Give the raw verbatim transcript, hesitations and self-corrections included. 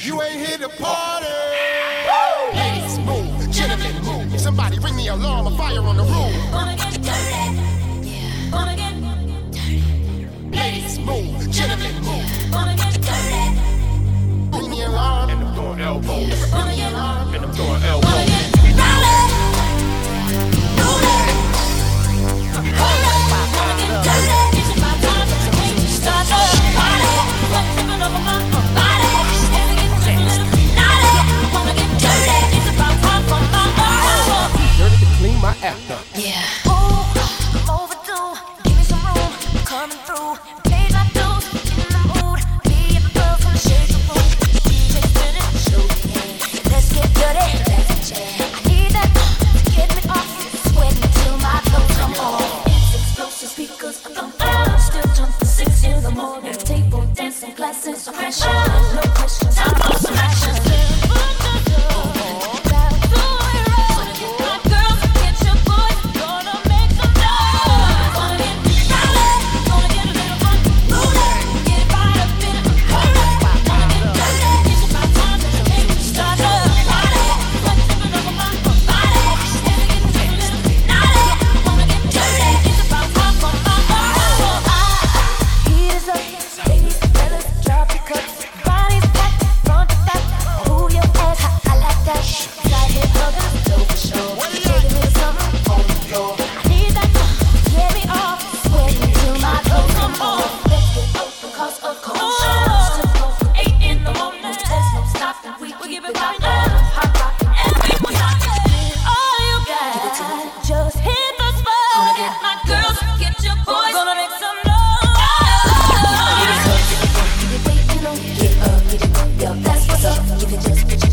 You ain't here to party. Ladies, move. Gentlemen, move. Somebody ring the alarm. A fire on the roof. Gonna get dirty. Yeah. Gonna get dirty. Ladies, move. Gentlemen, move. Gonna get dirty. Ring the alarm. And I'm throwing elbows. Gonna get dirty. And I'm throwing elbows. Gonna get dirty. My after. Yeah. Ooh, I'm overdue. Give me some room. I'm coming through. Days I do. In the mood. Me and the girls wanna shake the room. D J spin it. Show me. Let's get dirty. Let's jam. I need that to get me off. Sweating till my clothes come off. It's explosive speakers. I don't care. Still jumping six in the morning. Table dancing, glasses of pressure. No questions. I'm on some action. That's what's up. You can just put your